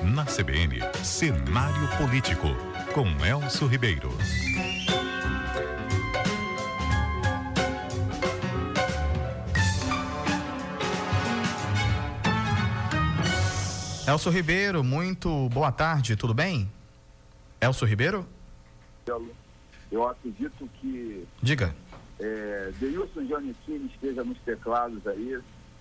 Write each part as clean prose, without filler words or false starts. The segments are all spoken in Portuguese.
Na CBN, Cenário Político, com Elcio Ribeiro. Elcio Ribeiro, muito boa tarde, tudo bem? Elcio Ribeiro? Eu acredito que... Diga. Deilson Giannichini esteja nos teclados aí.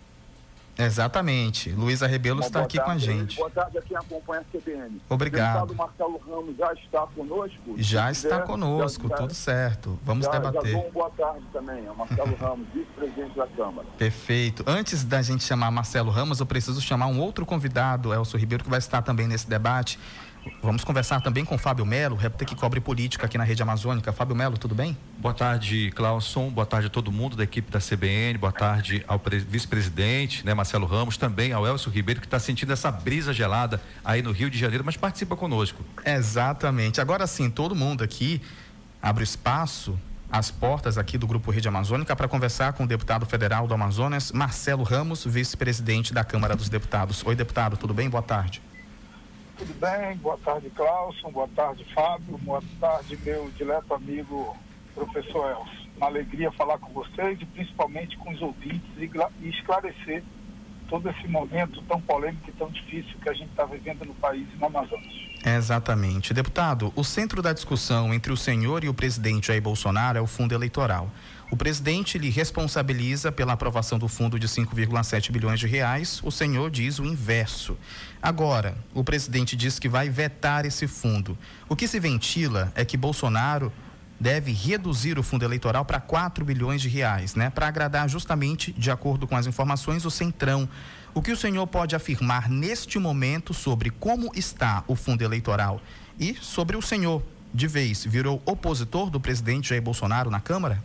Exatamente. Luísa Rebelo está aqui com a gente. Boa tarde a quem acompanha a CBN. Obrigado. O deputado Marcelo Ramos já está conosco? Já está conosco, tudo certo. Vamos debater. Já boa tarde também, é o Marcelo Ramos, vice-presidente da Câmara. Perfeito. Antes da gente chamar Marcelo Ramos, eu preciso chamar um outro convidado, Elcio Ribeiro, que vai estar também nesse debate. Vamos conversar também com o Fábio Melo, repórter que cobre política aqui na Rede Amazônica. Fábio Melo, tudo bem? Boa tarde, Clauson. Boa tarde a todo mundo da equipe da CBN. Boa tarde ao vice-presidente, Marcelo Ramos, também ao Elcio Ribeiro, que está sentindo essa brisa gelada aí no Rio de Janeiro, mas participa conosco. Exatamente. Agora sim, todo mundo aqui abre espaço, as portas aqui do Grupo Rede Amazônica, para conversar com o deputado federal do Amazonas, Marcelo Ramos, vice-presidente da Câmara dos Deputados. Oi, deputado, tudo bem? Boa tarde. Tudo bem, boa tarde, Clauson, boa tarde, Fábio, boa tarde, meu dileto amigo, professor Elcio. Uma alegria falar com vocês e principalmente com os ouvintes e esclarecer todo esse momento tão polêmico e tão difícil que a gente está vivendo no país e no Amazonas. Exatamente. Deputado, o centro da discussão entre o senhor e o presidente Jair Bolsonaro é o fundo eleitoral. O presidente lhe responsabiliza pela aprovação do fundo de 5,7 bilhões de reais, o senhor diz o inverso. Agora, o presidente diz que vai vetar esse fundo. O que se ventila é que Bolsonaro deve reduzir o fundo eleitoral para 4 bilhões de reais, para agradar justamente, de acordo com as informações, o Centrão. O que o senhor pode afirmar neste momento sobre como está o fundo eleitoral e sobre o senhor, de vez, virou opositor do presidente Jair Bolsonaro na Câmara?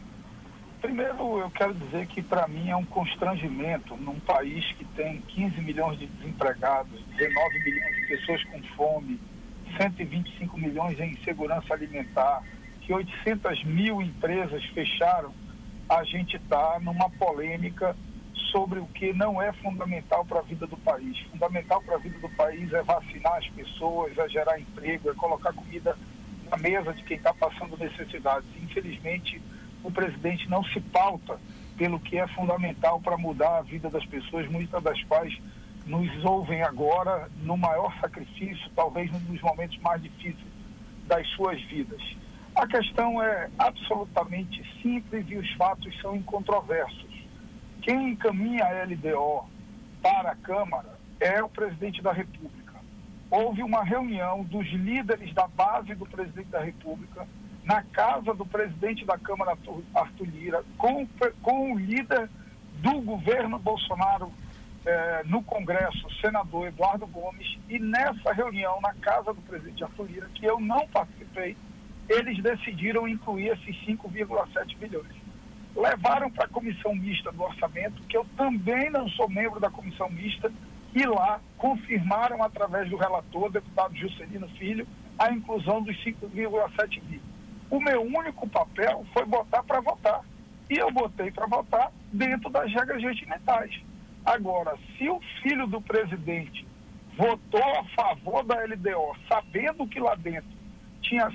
Primeiro, eu quero dizer que para mim é um constrangimento num país que tem 15 milhões de desempregados, 19 milhões de pessoas com fome, 125 milhões em insegurança alimentar, que 800 mil empresas fecharam, a gente está numa polêmica sobre o que não é fundamental para a vida do país. Fundamental para a vida do país é vacinar as pessoas, é gerar emprego, é colocar comida na mesa de quem está passando necessidades. Infelizmente, o presidente não se pauta pelo que é fundamental para mudar a vida das pessoas, muitas das quais nos ouvem agora no maior sacrifício, talvez num dos momentos mais difíceis das suas vidas. A questão é absolutamente simples e os fatos são incontroversos. Quem encaminha a LDO para a Câmara é o presidente da República. Houve uma reunião dos líderes da base do presidente da República na casa do presidente da Câmara, Arthur Lira, com o líder do governo Bolsonaro no Congresso, o senador Eduardo Gomes, e nessa reunião na casa do presidente Arthur Lira, que eu não participei, eles decidiram incluir esses 5,7 bilhões. Levaram para a comissão mista do orçamento, que eu também não sou membro da comissão mista, e lá confirmaram através do relator, deputado Juscelino Filho, a inclusão dos 5,7 bilhões. O meu único papel foi botar para votar. E eu botei para votar dentro das regras regimentais. Agora, se o filho do presidente votou a favor da LDO, sabendo que lá dentro tinha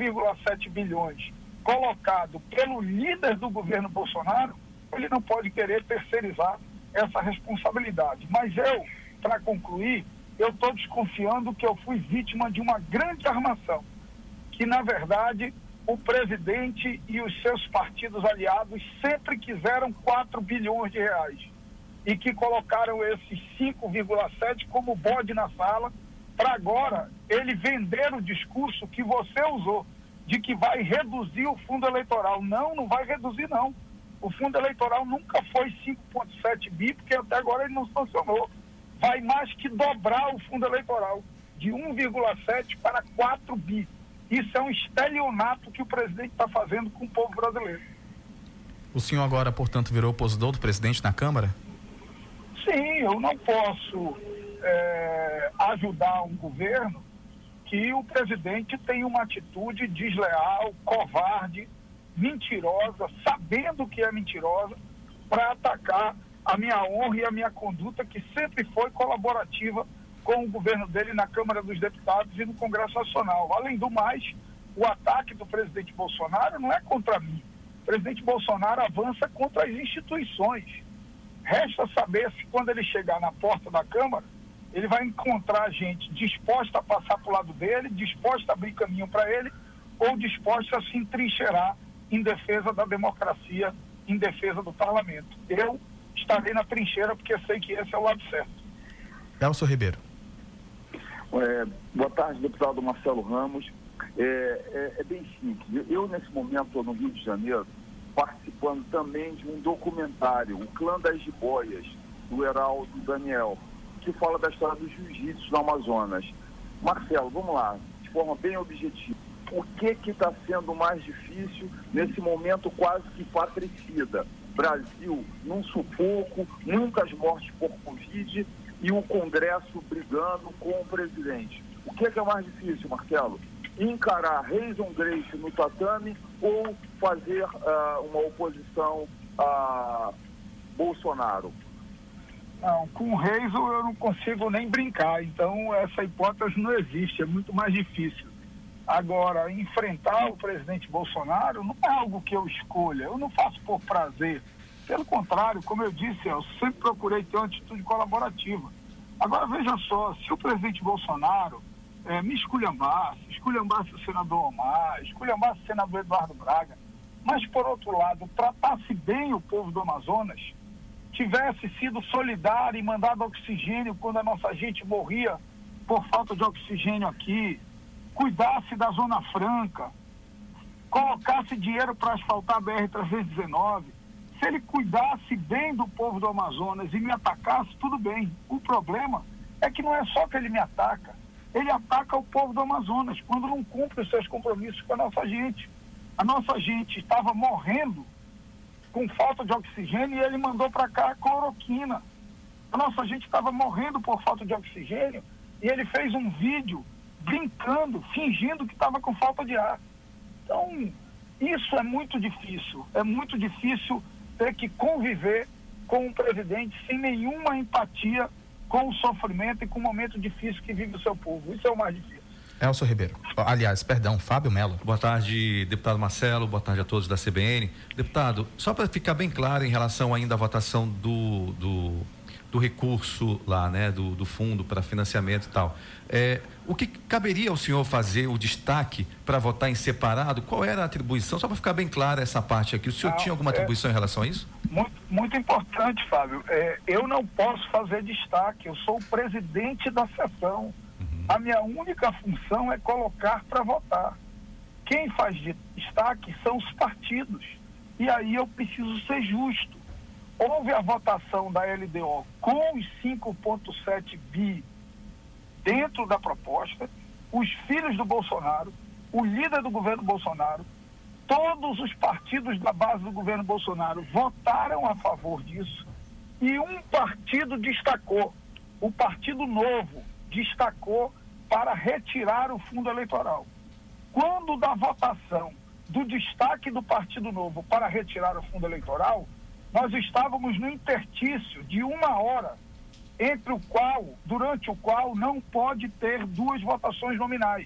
5,7 bilhões colocado pelo líder do governo Bolsonaro, ele não pode querer terceirizar essa responsabilidade. Mas eu, para concluir, eu estou desconfiando que eu fui vítima de uma grande armação, que na verdade o presidente e os seus partidos aliados sempre quiseram 4 bilhões de reais e que colocaram esses 5,7 como bode na sala para agora ele vender o discurso que você usou de que vai reduzir o fundo eleitoral. Não vai reduzir não. O fundo eleitoral nunca foi 5,7 bi, porque até agora ele não sancionou. Vai mais que dobrar o fundo eleitoral de 1,7 para 4 bi. Isso é um estelionato que o presidente está fazendo com o povo brasileiro. O senhor agora, portanto, virou opositor do presidente na Câmara? Sim, eu não posso ajudar um governo que o presidente tem uma atitude desleal, covarde, mentirosa, sabendo que é mentirosa, para atacar a minha honra e a minha conduta, que sempre foi colaborativa com o governo dele na Câmara dos Deputados e no Congresso Nacional. Além do mais, o ataque do presidente Bolsonaro não é contra mim. O presidente Bolsonaro avança contra as instituições. Resta saber se quando ele chegar na porta da Câmara, ele vai encontrar gente disposta a passar para o lado dele, disposta a abrir caminho para ele, ou disposta a se entrincheirar em defesa da democracia, em defesa do parlamento. Eu estarei na trincheira porque sei que esse é o lado certo. Elcio Ribeiro. Boa tarde, deputado Marcelo Ramos. É bem simples. Eu, nesse momento, estou no Rio de Janeiro, participando também de um documentário, O Clã das Jiboias, do Heraldo Daniel, que fala da história do jiu-jitsu no Amazonas. Marcelo, vamos lá, de forma bem objetiva. O que está sendo mais difícil nesse momento quase que patricida? Brasil num sufoco, muitas mortes por Covid e o Congresso brigando com o presidente. O que é mais difícil, Marcelo? Encarar Reison Grace no tatame ou fazer uma oposição a Bolsonaro? Não, com o Reison eu não consigo nem brincar, então essa hipótese não existe, é muito mais difícil. Agora, enfrentar o presidente Bolsonaro não é algo que eu escolha, eu não faço por prazer. Pelo contrário, como eu disse, eu sempre procurei ter uma atitude colaborativa. Agora, veja só, se o presidente Bolsonaro me esculhambasse o senador Omar, esculhambasse o senador Eduardo Braga, mas, por outro lado, tratasse bem o povo do Amazonas, tivesse sido solidário e mandado oxigênio quando a nossa gente morria por falta de oxigênio aqui, cuidasse da Zona Franca, colocasse dinheiro para asfaltar a BR-319, se ele cuidasse bem do povo do Amazonas e me atacasse, tudo bem. O problema é que não é só que ele me ataca, ele ataca o povo do Amazonas quando não cumpre os seus compromissos com a nossa gente. A nossa gente estava morrendo com falta de oxigênio e ele mandou para cá a cloroquina. A nossa gente estava morrendo por falta de oxigênio e ele fez um vídeo brincando, fingindo que estava com falta de ar. Então, isso é muito difícil ter que conviver com um presidente sem nenhuma empatia com o sofrimento e com o momento difícil que vive o seu povo. Isso é o mais difícil. Elcio Ribeiro. Aliás, perdão, Fábio Melo. Boa tarde, deputado Marcelo, boa tarde a todos da CBN. Deputado, só para ficar bem claro em relação ainda à votação do recurso lá, né, do fundo para financiamento e tal, o que caberia ao senhor fazer o destaque para votar em separado? Qual era a atribuição? Só para ficar bem clara essa parte aqui, o senhor tinha alguma atribuição em relação a isso? Muito importante, Fábio. Eu não posso fazer destaque, eu sou o presidente da sessão. A minha única função é colocar para votar. Quem faz destaque são os partidos. E aí eu preciso ser justo. Houve a votação da LDO com os 5,7 bi dentro da proposta, os filhos do Bolsonaro, o líder do governo Bolsonaro, todos os partidos da base do governo Bolsonaro votaram a favor disso e um partido destacou, o Partido Novo destacou para retirar o fundo eleitoral. Quando da votação do destaque do Partido Novo para retirar o fundo eleitoral, nós estávamos no interstício de 1 hora, durante o qual não pode ter 2 votações nominais.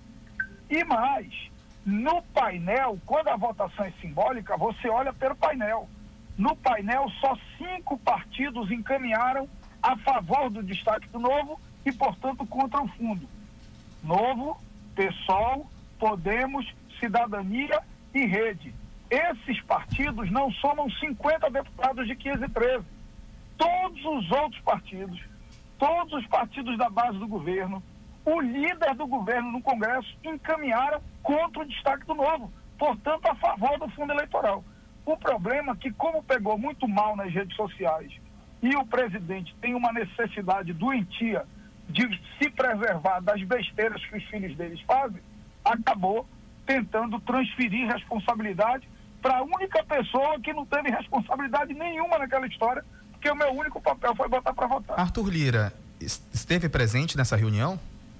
E mais, no painel, quando a votação é simbólica, você olha pelo painel. No painel, só 5 partidos encaminharam a favor do destaque do Novo e, portanto, contra o fundo. Novo, PSOL, Podemos, Cidadania e Rede. Esses partidos não somam 50 deputados de 15 e 13. Todos os outros partidos, todos os partidos da base do governo, o líder do governo no Congresso encaminharam contra o destaque do Novo, portanto a favor do fundo eleitoral. O problema é que, como pegou muito mal nas redes sociais e o presidente tem uma necessidade doentia de se preservar das besteiras que os filhos deles fazem, acabou tentando transferir responsabilidade para a única pessoa que não teve responsabilidade nenhuma naquela história, porque o meu único papel foi botar para votar. Arthur Lira esteve presente nessa reunião?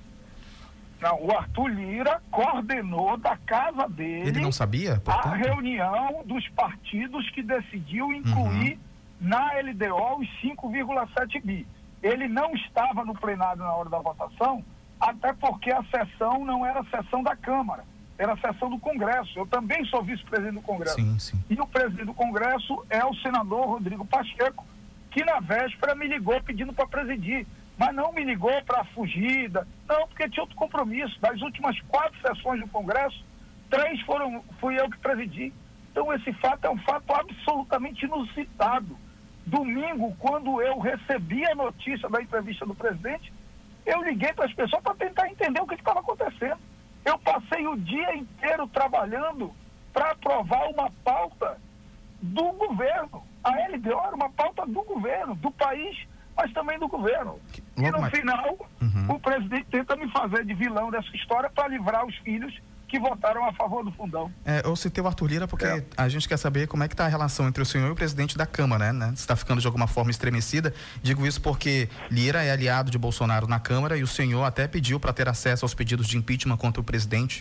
Não, o Arthur Lira coordenou da casa dele. Ele não sabia, portanto? A reunião dos partidos que decidiu incluir na LDO os 5,7 bi. ele não estava no plenário na hora da votação, até porque a sessão não era a sessão da Câmara, era a sessão do Congresso. Eu também sou vice-presidente do Congresso. Sim, sim. E o presidente do Congresso é o senador Rodrigo Pacheco, que na véspera me ligou pedindo para presidir, mas não me ligou para fugida, não, porque tinha outro compromisso. Das últimas 4 sessões do Congresso, 3 fui eu que presidi. Então esse fato é um fato absolutamente inusitado. Domingo, quando eu recebi a notícia da entrevista do presidente, eu liguei para as pessoas para tentar entender o que estava acontecendo. Eu passei o dia inteiro trabalhando para aprovar uma pauta do governo. A LDO era uma pauta do governo, do país, mas também do governo. E no final, o presidente tenta me fazer de vilão dessa história para livrar os filhos que votaram a favor do fundão. Eu citei o Arthur Lira porque a gente quer saber como é que está a relação entre o senhor e o presidente da Câmara, né? Se está ficando de alguma forma estremecida. Digo isso porque Lira é aliado de Bolsonaro na Câmara e o senhor até pediu para ter acesso aos pedidos de impeachment contra o presidente.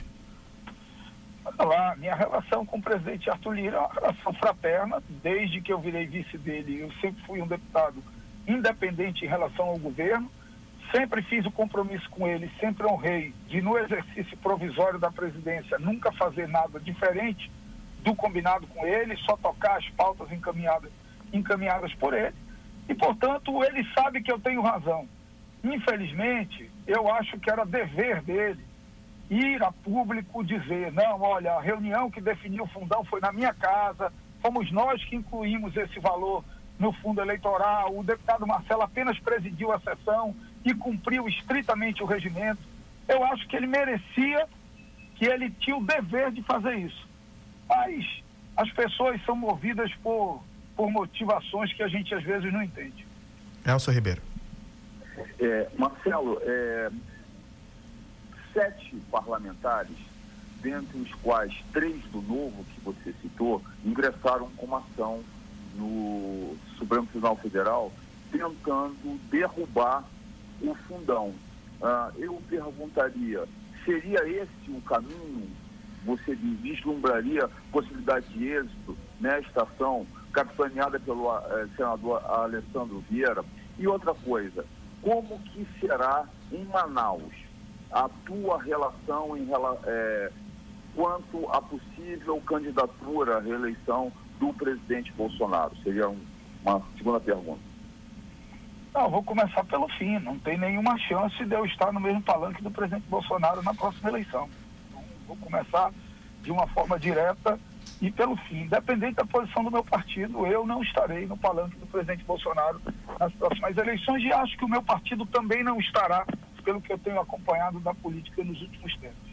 Olha lá, minha relação com o presidente Arthur Lira é uma relação fraterna. Desde que eu virei vice dele, eu sempre fui um deputado independente em relação ao governo. Sempre fiz o compromisso com ele, sempre honrei de, no exercício provisório da presidência, nunca fazer nada diferente do combinado com ele, só tocar as pautas encaminhadas por ele. E, portanto, ele sabe que eu tenho razão. Infelizmente, eu acho que era dever dele ir a público dizer, não, olha, a reunião que definiu o fundão foi na minha casa, fomos nós que incluímos esse valor no fundo eleitoral, o deputado Marcelo apenas presidiu a sessão e cumpriu estritamente o regimento. Eu acho que ele merecia, que ele tinha o dever de fazer isso. Mas as pessoas são movidas por motivações que a gente às vezes não entende. Elcio Ribeiro. Marcelo, 7 parlamentares, dentre os quais 3 do Novo, que você citou, ingressaram com uma ação no Supremo Tribunal Federal tentando derrubar o fundão. Eu perguntaria, seria esse o caminho? Você vislumbraria possibilidade de êxito nesta ação capitaneada pelo senador Alessandro Vieira? E outra coisa, como que será em Manaus a tua relação quanto à possível candidatura à reeleição do presidente Bolsonaro? Seria uma segunda pergunta. Não, vou começar pelo fim. Não tem nenhuma chance de eu estar no mesmo palanque do presidente Bolsonaro na próxima eleição. Então, vou começar de uma forma direta e pelo fim. Independente da posição do meu partido, eu não estarei no palanque do presidente Bolsonaro nas próximas eleições e acho que o meu partido também não estará, pelo que eu tenho acompanhado da política nos últimos tempos.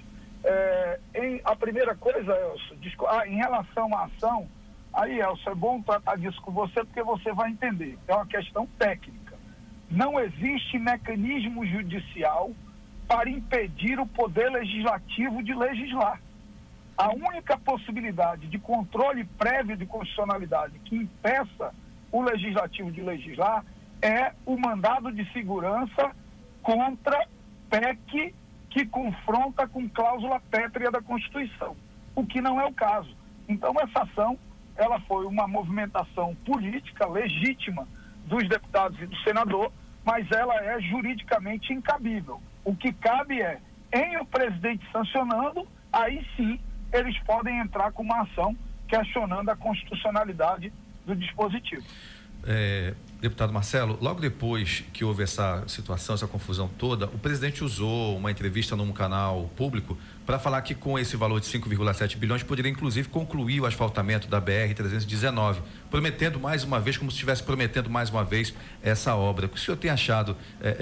A primeira coisa, Elcio, em relação à ação, aí, Elcio, é bom tratar disso com você porque você vai entender. É uma questão técnica. Não existe mecanismo judicial para impedir o poder legislativo de legislar. A única possibilidade de controle prévio de constitucionalidade que impeça o legislativo de legislar é o mandado de segurança contra PEC que confronta com cláusula pétrea da Constituição, o que não é o caso. Então, essa ação, ela foi uma movimentação política legítima dos deputados e do senador, mas ela é juridicamente incabível. O que cabe é, em o presidente sancionando, aí sim eles podem entrar com uma ação questionando a constitucionalidade do dispositivo. Deputado Marcelo, logo depois que houve essa situação, essa confusão toda, o presidente usou uma entrevista num canal público para falar que com esse valor de 5,7 bilhões poderia inclusive concluir o asfaltamento da BR-319, prometendo mais uma vez, como se estivesse prometendo mais uma vez essa obra. O que o senhor tem achado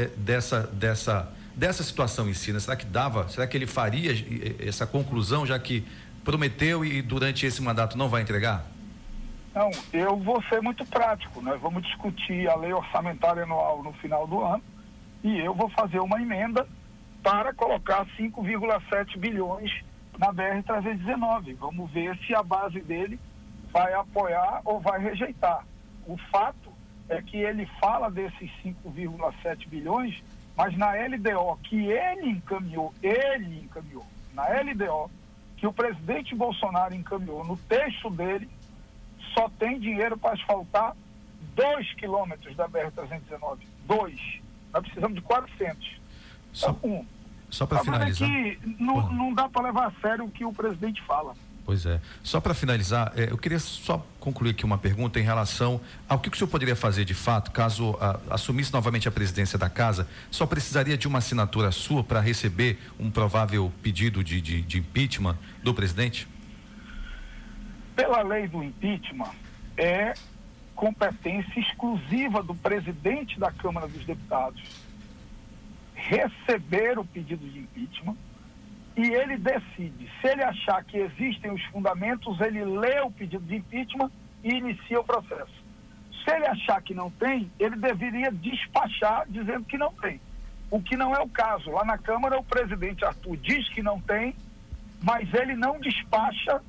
dessa situação em si, né? Será que ele faria essa conclusão, já que prometeu e durante esse mandato não vai entregar? Não, eu vou ser muito prático. Nós vamos discutir a lei orçamentária anual no final do ano e eu vou fazer uma emenda para colocar 5,7 bilhões na BR-319. Vamos ver se a base dele vai apoiar ou vai rejeitar. O fato é que ele fala desses 5,7 bilhões, mas na LDO que ele encaminhou, na LDO que o presidente Bolsonaro encaminhou, no texto dele, só tem dinheiro para asfaltar 2 quilômetros da BR-319. 2. Nós precisamos de 400. Só para finalizar. É que não dá para levar a sério o que o presidente fala. Pois é. Só para finalizar, eu queria só concluir aqui uma pergunta em relação ao que o senhor poderia fazer de fato, caso assumisse novamente a presidência da casa. Só precisaria de uma assinatura sua para receber um provável pedido de impeachment do presidente? Pela lei do impeachment, é competência exclusiva do presidente da Câmara dos Deputados receber o pedido de impeachment, e ele decide. Se ele achar que existem os fundamentos, ele lê o pedido de impeachment e inicia o processo. Se ele achar que não tem, ele deveria despachar dizendo que não tem. O que não é o caso. Lá na Câmara, o presidente Arthur diz que não tem, mas ele não despacha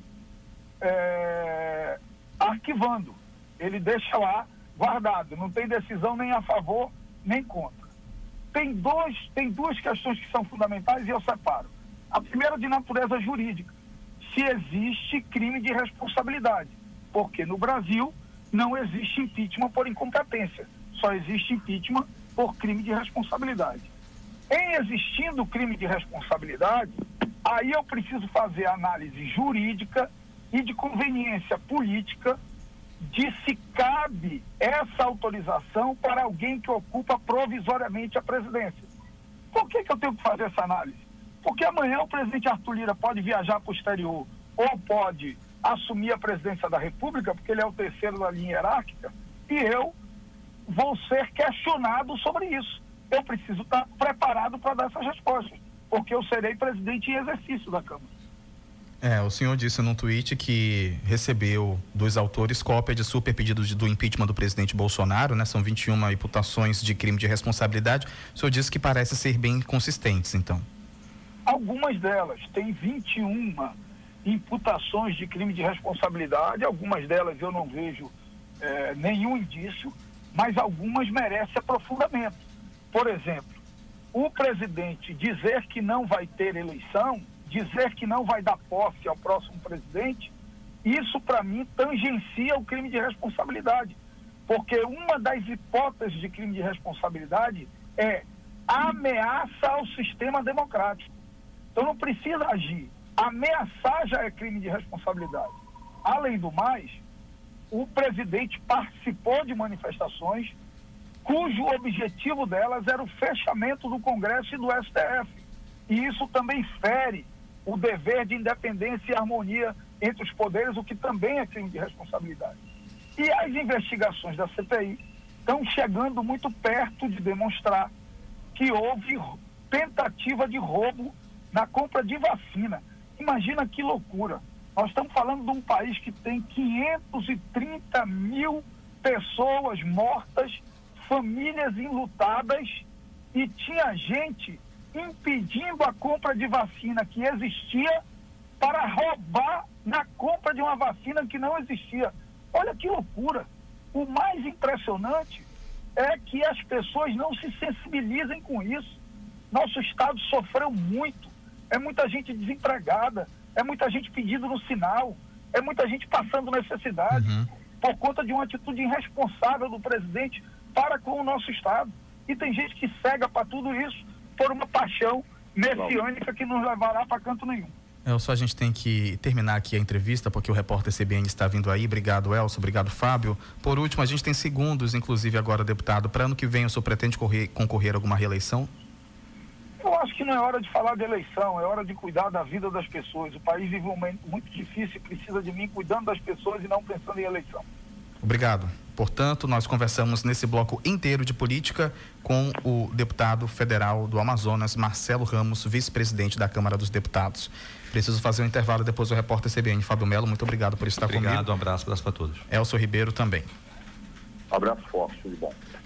arquivando. Ele deixa lá guardado. Não tem decisão nem a favor, nem contra. Tem duas questões que são fundamentais e eu separo. A primeira, de natureza jurídica. Se existe crime de responsabilidade. Porque no Brasil não existe impeachment por incompetência. Só existe impeachment por crime de responsabilidade. Em existindo crime de responsabilidade, aí eu preciso fazer análise jurídica e de conveniência política de se cabe essa autorização para alguém que ocupa provisoriamente a presidência. Por que eu tenho que fazer essa análise? Porque amanhã o presidente Arthur Lira pode viajar para o exterior ou pode assumir a presidência da República, porque ele é o terceiro da linha hierárquica, e eu vou ser questionado sobre isso. Eu preciso estar preparado para dar essas respostas, porque eu serei presidente em exercício da Câmara. O senhor disse num tweet que recebeu dos autores cópia de super pedido do impeachment do presidente Bolsonaro, né? São 21 imputações de crime de responsabilidade. O senhor disse que parece ser bem consistentes, então. Algumas delas têm 21 imputações de crime de responsabilidade, algumas delas eu não vejo nenhum indício, mas algumas merecem aprofundamento. Por exemplo, o presidente dizer que não vai ter eleição, dizer que não vai dar posse ao próximo presidente, isso para mim tangencia o crime de responsabilidade, porque uma das hipóteses de crime de responsabilidade é ameaça ao sistema democrático. Então não precisa agir. Ameaçar já é crime de responsabilidade. Além do mais, o presidente participou de manifestações cujo objetivo delas era o fechamento do Congresso e do STF. E isso também fere o dever de independência e harmonia entre os poderes, o que também é crime de responsabilidade. E as investigações da CPI estão chegando muito perto de demonstrar que houve tentativa de roubo na compra de vacina. Imagina que loucura. Nós estamos falando de um país que tem 530 mil pessoas mortas, famílias enlutadas, e tinha gente impedindo a compra de vacina que existia para roubar na compra de uma vacina que não existia. Olha que loucura. O mais impressionante é que as pessoas não se sensibilizem com isso. Nosso estado sofreu muito. É muita gente desempregada, é muita gente pedindo no sinal, é muita gente passando necessidade por conta de uma atitude irresponsável do presidente para com o nosso estado. E tem gente que cega para tudo isso por uma paixão messiânica que não levará para canto nenhum. Elcio, a gente tem que terminar aqui a entrevista, porque o repórter CBN está vindo aí. Obrigado, Elcio. Obrigado, Fábio. Por último, a gente tem segundos, inclusive agora, deputado, para ano que vem o senhor pretende concorrer a alguma reeleição? Eu acho que não é hora de falar de eleição, é hora de cuidar da vida das pessoas. O país vive um momento muito difícil e precisa de mim cuidando das pessoas e não pensando em eleição. Obrigado. Portanto, nós conversamos nesse bloco inteiro de política com o deputado federal do Amazonas, Marcelo Ramos, vice-presidente da Câmara dos Deputados. Preciso fazer um intervalo, depois o repórter CBN, Fábio Melo. Muito obrigado por estar comigo. Obrigado, um abraço para todos. Elcio Ribeiro também. Um abraço forte, tudo bom.